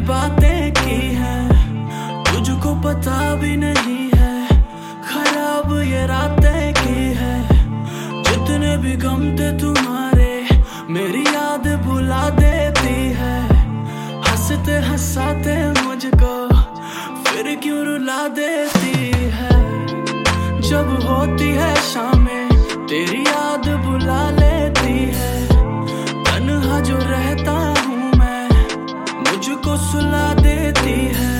बातें की है, तुझको पता भी नहीं है। खराब ये रातें की है, जितने भी गम थे तुम्हारे मेरी याद भुला देती है। हंसते हंसाते मुझको फिर क्यों रुला देती है। जब होती है शामें तेरी याद बुला लेती है। तन्हा जो रहता हूँ मैं मुझको सुला देती है।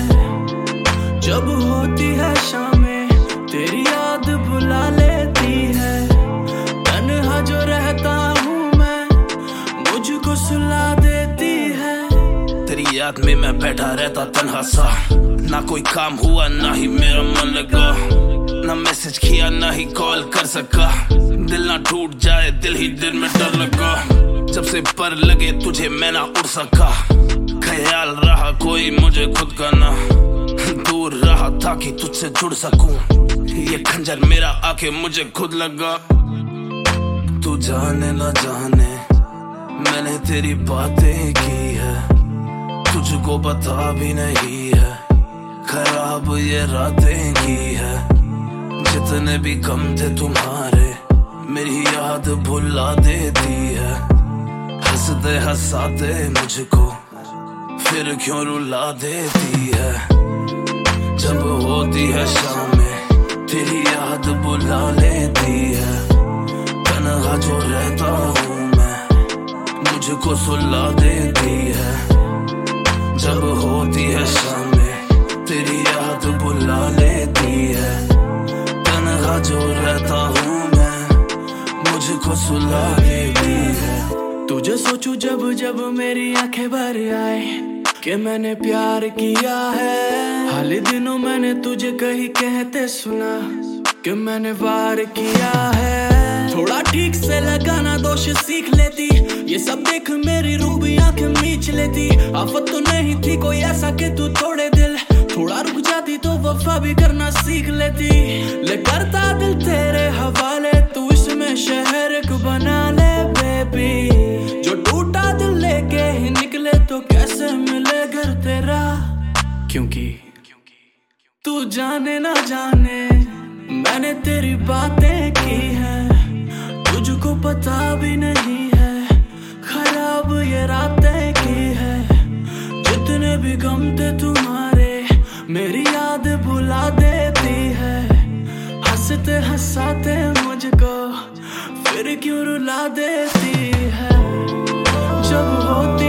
जब होती है शामें तेरी याद बुला लेती है। तन्हा जो रहता हूँ मैं मुझको सुला देती है। तेरी याद में मैं बैठा रहता तन्हा सा, ना कोई काम हुआ ना ही मेरा मन लगा, ना मैसेज किया ना ही कॉल कर सका। दिल ना टूट जाए दिल ही दिल में डर लगा। जब से पर लगे तुझे मैं ना उड़ सका। ख्याल रहा कोई मुझे खुद का ना, दूर रहा ताकि तुझसे जुड़ सकूं। ये खंजर मेरा आके मुझे खुद लगा। तू जाने ना जाने मैंने तेरी बातें की है, तुझको पता भी नहीं है। खराब ये रातें की है, जितने भी गम थे तुम्हारे मेरी याद भुला देती है। हंसते हंसाते मुझको फिर क्यों रुला देती है। जब होती है शामें तेरी याद बुला लेती है। तन्हा जो रहता हूँ मैं मुझको सुला देती है। जब होती है शामें तेरी याद बुला लेती है। तन्हा जो रहता हूँ मैं मुझको सुला देती है। तुझे सोचूं जब जब मेरी आंखें भर आए कि मैंने प्यार किया है। हाल ही दिनों मैंने तुझे कहीं कहते सुना कि मैंने वार किया है। थोड़ा ठीक से लगाना दोष सीख लेती, ये सब देख मेरी रूह भी आंखें मीच लेती। आफत तो नहीं थी कोई ऐसा कि तू तोड़े दिल, थोड़ा रुक जाती तो वफा भी करना सीख लेती। ले करता दिल तेरे हवाले, तू इसमें शहर एक बना ले बेबी। जो टूटा दिल लेके ही निकले तो कैसे मिले घर तेरा। क्योंकि तू जाने ना जाने मैंने तेरी बातें की है, तुझको पता भी नहीं है। खराब ये रातें की है, जितने भी गम थे तुम्हारे मेरी याद भुला देती है। हंसते हंसाते मुझको फिर क्यों रुला देती है। जब होती